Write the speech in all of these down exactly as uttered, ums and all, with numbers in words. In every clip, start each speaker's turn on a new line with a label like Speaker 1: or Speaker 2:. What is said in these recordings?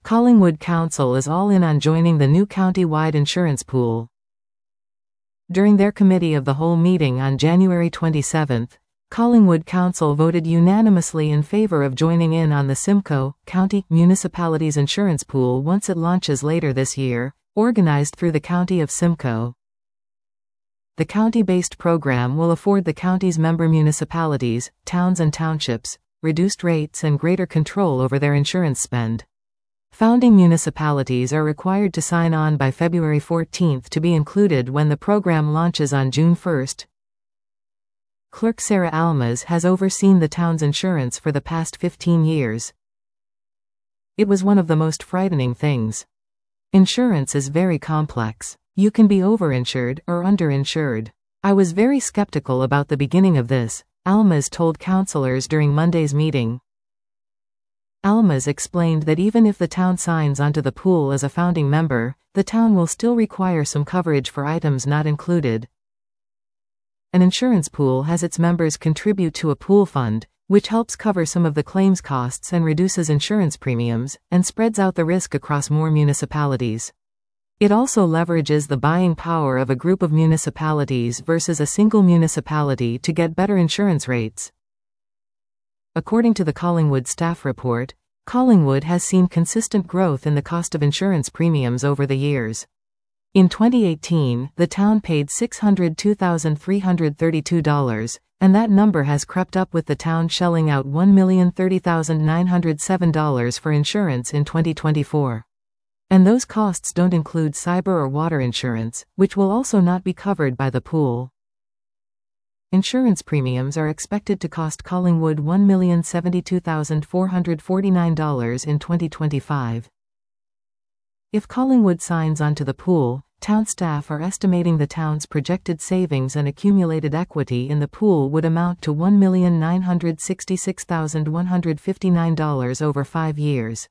Speaker 1: Collingwood Council is all in on joining the new county-wide insurance pool. During their Committee of the Whole meeting on January twenty-seventh, Collingwood Council voted unanimously in favor of joining in on the Simcoe County Municipalities Insurance Pool once it launches later this year, organized through the County of Simcoe. The county-based program will afford the county's member municipalities, towns and townships, reduced rates and greater control over their insurance spend. Founding municipalities are required to sign on by February fourteenth to be included when the program launches on June first. Clerk Sarah Almas has overseen the town's insurance for the past fifteen years. It was one of the most frightening things. Insurance is very complex. You can be overinsured or underinsured. I was very skeptical about the beginning of this, Almas told councillors during Monday's meeting. Almas explained that even if the town signs onto the pool as a founding member, the town will still require some coverage for items not included. An insurance pool has its members contribute to a pool fund, which helps cover some of the claims costs and reduces insurance premiums, and spreads out the risk across more municipalities. It also leverages the buying power of a group of municipalities versus a single municipality to get better insurance rates. According to the Collingwood staff report, Collingwood has seen consistent growth in the cost of insurance premiums over the years. In twenty eighteen, the town paid six hundred two thousand three hundred thirty-two dollars, and that number has crept up with the town shelling out one million thirty thousand nine hundred seven dollars for insurance in twenty twenty-four. And those costs don't include cyber or water insurance, which will also not be covered by the pool. Insurance premiums are expected to cost Collingwood one million seventy-two thousand four hundred forty-nine dollars in twenty twenty-five. If Collingwood signs onto the pool, town staff are estimating the town's projected savings and accumulated equity in the pool would amount to one million nine hundred sixty-six thousand one hundred fifty-nine dollars over five years.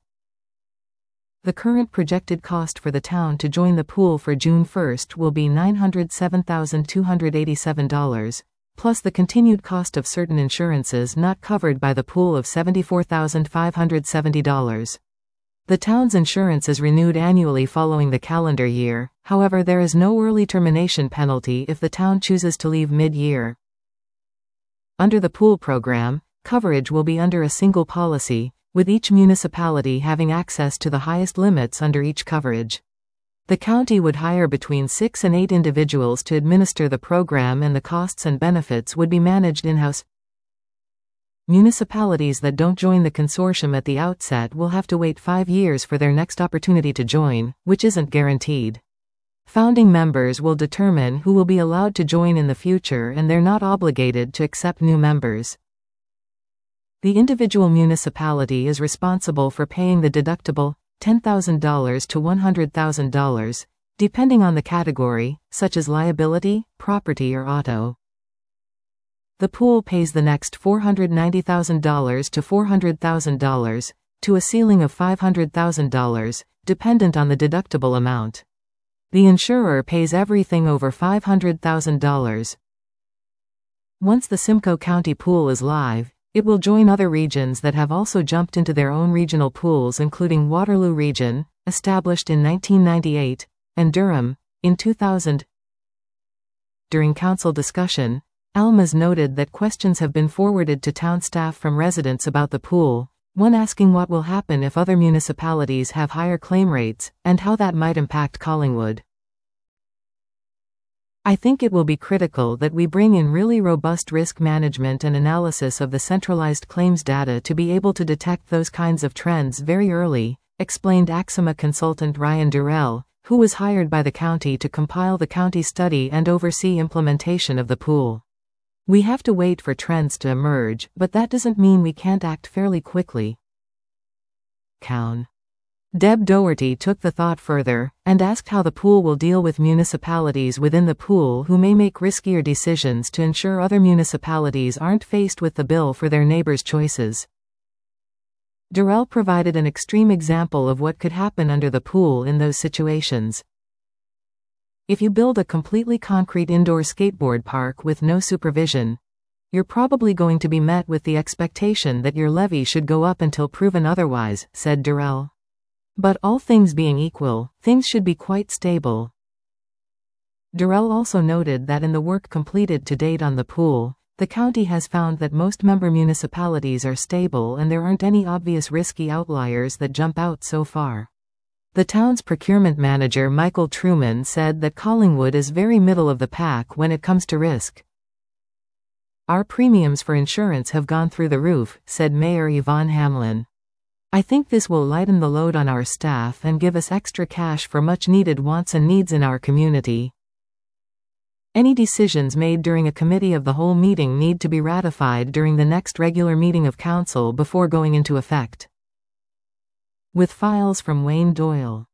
Speaker 1: The current projected cost for the town to join the pool for June first will be nine hundred seven thousand two hundred eighty-seven dollars, plus the continued cost of certain insurances not covered by the pool of seventy-four thousand five hundred seventy dollars. The town's insurance is renewed annually following the calendar year, however there is no early termination penalty if the town chooses to leave mid-year. Under the pool program, coverage will be under a single policy, with each municipality having access to the highest limits under each coverage. The county would hire between six and eight individuals to administer the program, and the costs and benefits would be managed in-house. Municipalities that don't join the consortium at the outset will have to wait five years for their next opportunity to join, which isn't guaranteed. Founding members will determine who will be allowed to join in the future, and they're not obligated to accept new members. The individual municipality is responsible for paying the deductible, ten thousand dollars to one hundred thousand dollars, depending on the category, such as liability, property or auto. The pool pays the next four hundred ninety thousand dollars to four hundred thousand dollars, to a ceiling of five hundred thousand dollars, dependent on the deductible amount. The insurer pays everything over five hundred thousand dollars. Once the Simcoe County pool is live, it will join other regions that have also jumped into their own regional pools, including Waterloo Region, established in nineteen ninety-eight, and Durham, in two thousand. During council discussion, Almas noted that questions have been forwarded to town staff from residents about the pool, one asking what will happen if other municipalities have higher claim rates, and how that might impact Collingwood. I think it will be critical that we bring in really robust risk management and analysis of the centralized claims data to be able to detect those kinds of trends very early, explained Axima consultant Ryan Durrell, who was hired by the county to compile the county study and oversee implementation of the pool. We have to wait for trends to emerge, but that doesn't mean we can't act fairly quickly. Cown. Deb Doherty took the thought further, and asked how the pool will deal with municipalities within the pool who may make riskier decisions to ensure other municipalities aren't faced with the bill for their neighbors' choices. Durrell provided an extreme example of what could happen under the pool in those situations. If you build a completely concrete indoor skateboard park with no supervision, you're probably going to be met with the expectation that your levy should go up until proven otherwise, said Durrell. But all things being equal, things should be quite stable. Durrell also noted that in the work completed to date on the pool, the county has found that most member municipalities are stable and there aren't any obvious risky outliers that jump out so far. The town's procurement manager Michael Truman said that Collingwood is very middle of the pack when it comes to risk. Our premiums for insurance have gone through the roof, said Mayor Yvonne Hamlin. I think this will lighten the load on our staff and give us extra cash for much needed wants and needs in our community. Any decisions made during a committee of the whole meeting need to be ratified during the next regular meeting of council before going into effect. With files from Wayne Doyle.